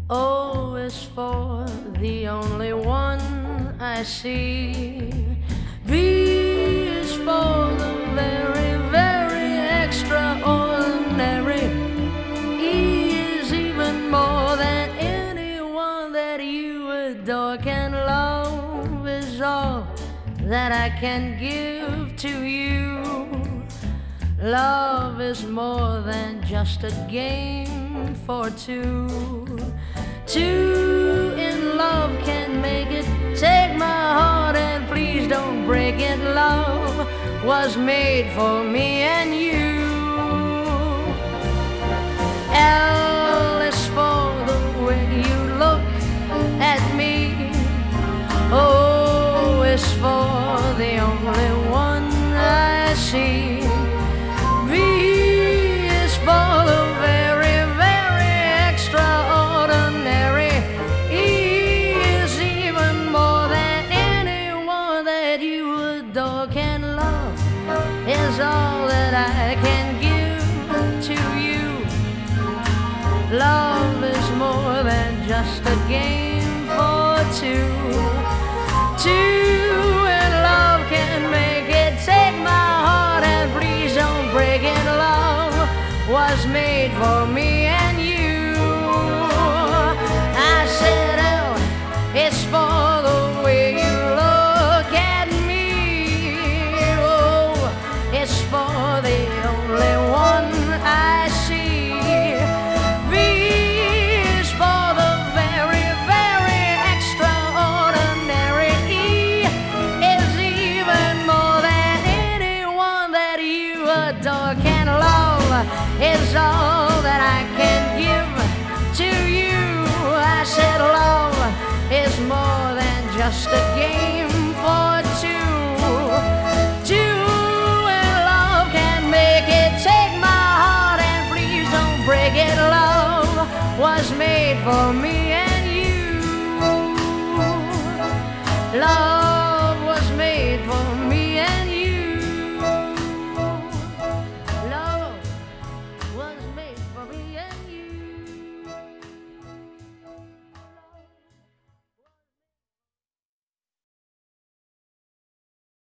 O is for the only one I see. V is for the very, very extraordinary. E is even more than anyone that you adore can love, is all that I can give to you. Love is more than just a game for two. Two in love can make it. Take my heart and please don't break it. Love was made for me and you. L is for the way you look at me. O is for the only one I see. V is for the very, very extraordinary. E is even more than anyone that you adore can love, is all that I can give to you. Love is more than just a game for two. Two in love can make it. Take my heart and please don't break it. Love was made for me and you. I said, oh, it's for the way you look at me. Oh, it's for the only one I see. V is for the very, very extraordinary. E is even more than anyone that you adore can love, is all that I can give to you. I said love is more than just a game for two. Two in love can make it. Take my heart and please don't break it. Love was made for me